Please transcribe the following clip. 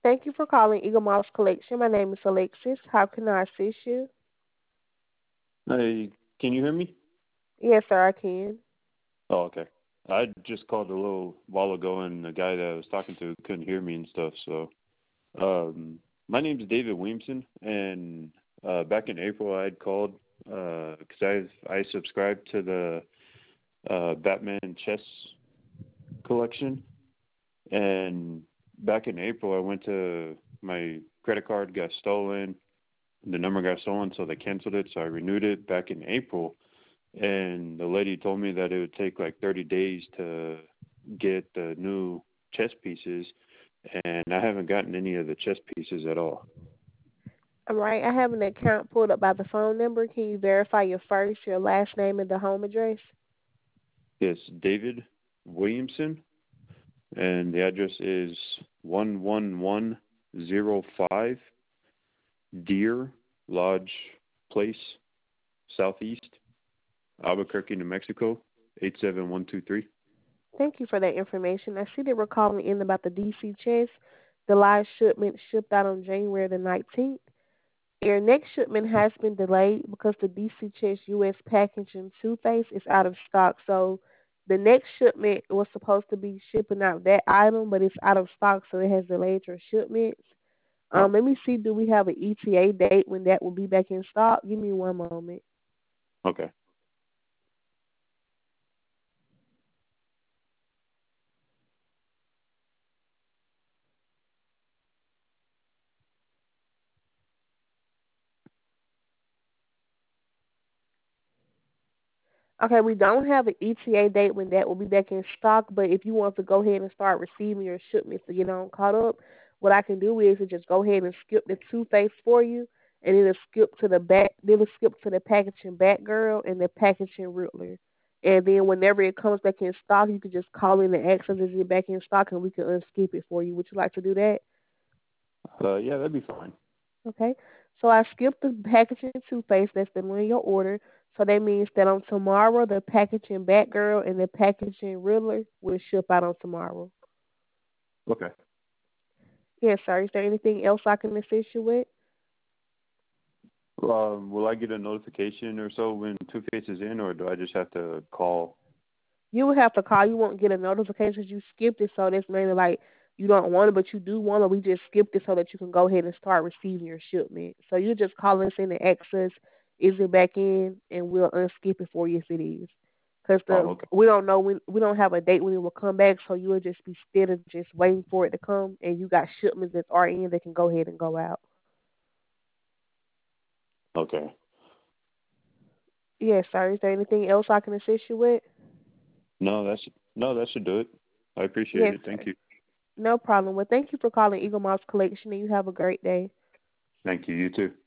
Thank you for calling Eagle Mouse Collection. My name is Alexis. How can I assist you? Hey, can you hear me? Yes, sir, I can. Oh, okay. I just called a little while ago, and the guy that I was talking to couldn't hear me and stuff. So, my name's David Williamson, and back in April I had called because I subscribed to the Batman chess collection, and back in April I went to my credit card got stolen, the number got stolen, so they canceled it. So I renewed it back in April, and the lady told me that it would take like 30 days to get the new chess pieces, and I haven't gotten any of the chess pieces at all. All right, I have an account pulled up by the phone number. Can you verify your first, your last name, and the home address? Yes, David Williamson, and the address is 11105 Deer Lodge Place, Southeast, Albuquerque, New Mexico, 87123. Thank you for that information. I see that we're calling in about the DC chest. The live shipment shipped out on January the 19th. Your next shipment has been delayed because the DC chest U.S. packaging two-face is out of stock. So the next shipment was supposed to be shipping out that item, but it's out of stock, so it has delayed your shipments. Oh, Let me see, do we have an ETA date when that will be back in stock? Give me one moment. okay. Okay, we don't have an ETA date when that will be back in stock, but if you want to go ahead and start receiving your shipments to get on caught up, what I can do is to just go ahead and skip the two face for you, and it'll skip to the back. It'll skip to the packaging back girl and the packaging Riddler, and then whenever it comes back in stock, you can just call in and ask us is it back in stock, and we can unskip it for you. Would you like to do that? Yeah, that'd be fine. Okay. So I skipped the packaging toothpaste that's been on your order. So that means that on tomorrow the packaging Batgirl and the packaging Riddler will ship out on tomorrow. Okay. Yes, sir. Is there anything else I can assist you with? Will I get a notification or so when Two Face is in, or do I just have to call? You will have to call. You won't get a notification. You skipped it, so that's mainly like you don't want it, but you do want it. We just skipped it so that you can go ahead and start receiving your shipment. So you just call us in and ask us, is it back in, and we'll unskip it for you if it is. Because Oh, okay. we don't know when we don't have a date when it will come back, so you'll just be steady just waiting for it to come, and you got shipments that are in that can go ahead and go out. Okay. Yes, sir. Is there anything else I can assist you with? No, that should do it. I appreciate Yes, it. Thank sir. you. No problem. Well, thank you for calling Eagle Mouse Collection, and you have a great day. Thank you. You too.